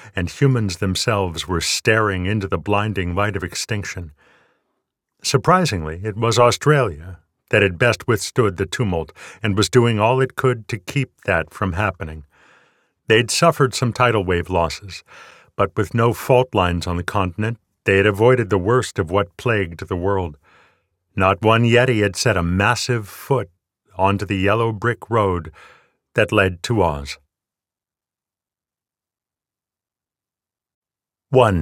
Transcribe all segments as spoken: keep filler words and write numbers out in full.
and humans themselves were staring into the blinding light of extinction. Surprisingly, it was Australia that had best withstood the tumult and was doing all it could to keep that from happening. They'd suffered some tidal wave losses, but with no fault lines on the continent, they had avoided the worst of what plagued the world. Not one Yeti had set a massive foot onto the yellow brick road that led to Oz. One.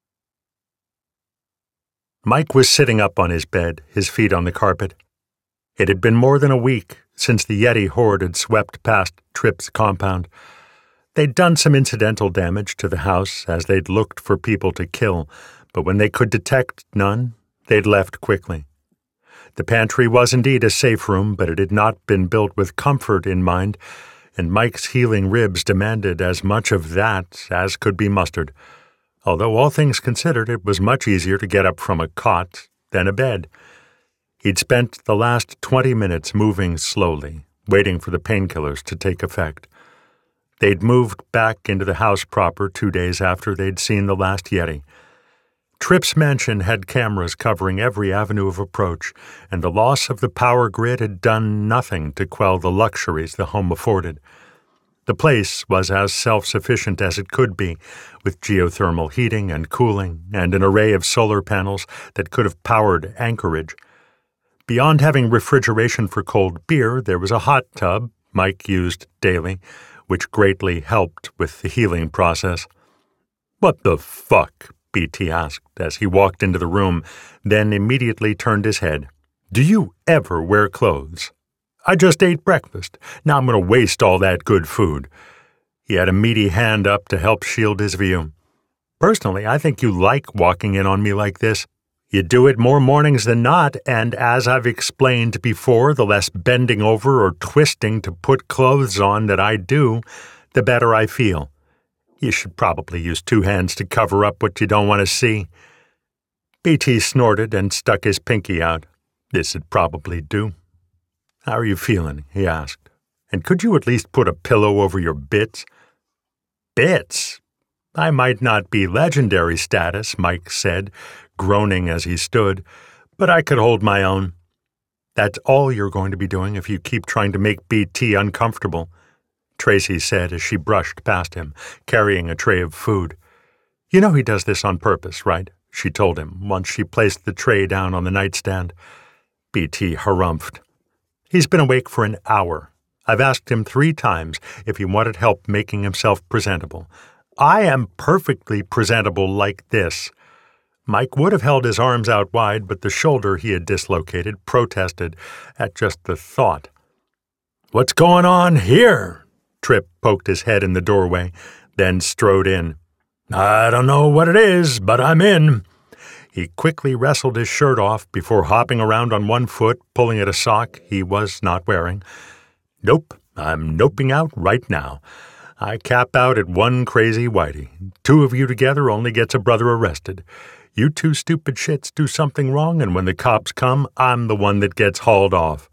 Mike was sitting up on his bed, his feet on the carpet. It had been more than a week since the Yeti horde had swept past Tripp's compound. They'd done some incidental damage to the house as they'd looked for people to kill, but when they could detect none, they'd left quickly. The pantry was indeed a safe room, but it had not been built with comfort in mind, and Mike's healing ribs demanded as much of that as could be mustered. Although all things considered, it was much easier to get up from a cot than a bed. He'd spent the last twenty minutes moving slowly, waiting for the painkillers to take effect. They'd moved back into the house proper two days after they'd seen the last Yeti. Tripp's mansion had cameras covering every avenue of approach, and the loss of the power grid had done nothing to quell the luxuries the home afforded. The place was as self-sufficient as it could be, with geothermal heating and cooling and an array of solar panels that could have powered Anchorage. Beyond having refrigeration for cold beer, there was a hot tub Mike used daily, which greatly helped with the healing process. "What the fuck?" B T asked as he walked into the room, then immediately turned his head. "Do you ever wear clothes? I just ate breakfast. Now I'm going to waste all that good food." He had a meaty hand up to help shield his view. "Personally, I think you like walking in on me like this. You do it more mornings than not, and as I've explained before, the less bending over or twisting to put clothes on that I do, the better I feel. You should probably use two hands to cover up what you don't want to see." B T snorted and stuck his pinky out. "This'd probably do." "How are you feeling?" he asked. "And could you at least put a pillow over your bits?" "Bits? I might not be legendary status," Mike said, groaning as he stood, "but I could hold my own." "That's all you're going to be doing if you keep trying to make B T uncomfortable," Tracy said as she brushed past him, carrying a tray of food. "You know he does this on purpose, right?" she told him once she placed the tray down on the nightstand. B T harumphed. "He's been awake for an hour. I've asked him three times if he wanted help making himself presentable. I am perfectly presentable like this." Mike would have held his arms out wide, but the shoulder he had dislocated protested at just the thought. "What's going on here?" Tripp poked his head in the doorway, then strode in. "I don't know what it is, but I'm in." He quickly wrestled his shirt off before hopping around on one foot, pulling at a sock he was not wearing. "Nope, I'm noping out right now. I cap out at one crazy whitey. Two of you together only gets a brother arrested. You two stupid shits do something wrong, and when the cops come, I'm the one that gets hauled off."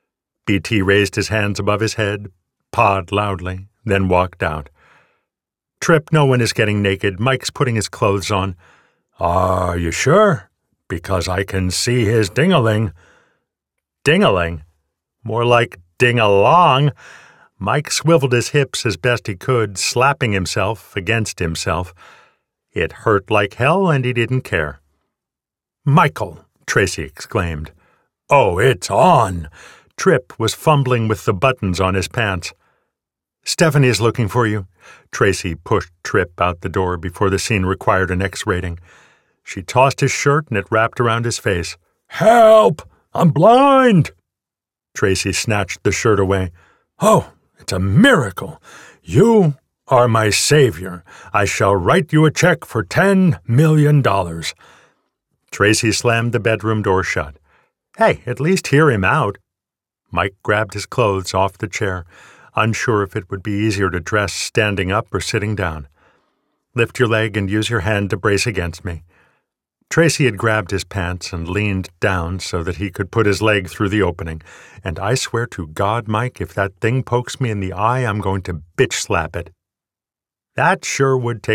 B T raised his hands above his head, pawed loudly, then walked out. "Tripp, no one is getting naked. Mike's putting his clothes on." "Are you sure? Because I can see his ding-a-ling." "Ding-a-ling? More like ding-along." Mike swiveled his hips as best he could, slapping himself against himself. It hurt like hell, and he didn't care. "Michael!" Tracy exclaimed. "Oh, it's on!" Tripp was fumbling with the buttons on his pants. "Stephanie is looking for you." Tracy pushed Tripp out the door before the scene required an X rating. She tossed his shirt and it wrapped around his face. "Help! I'm blind!" Tracy snatched the shirt away. "Oh, it's a miracle! You are my savior. I shall write you a check for ten million dollars. Tracy slammed the bedroom door shut. "Hey, at least hear him out." Mike grabbed his clothes off the chair, unsure if it would be easier to dress standing up or sitting down. "Lift your leg and use your hand to brace against me." Tracy had grabbed his pants and leaned down so that he could put his leg through the opening. "And I swear to God, Mike, if that thing pokes me in the eye, I'm going to bitch slap it." "That sure would take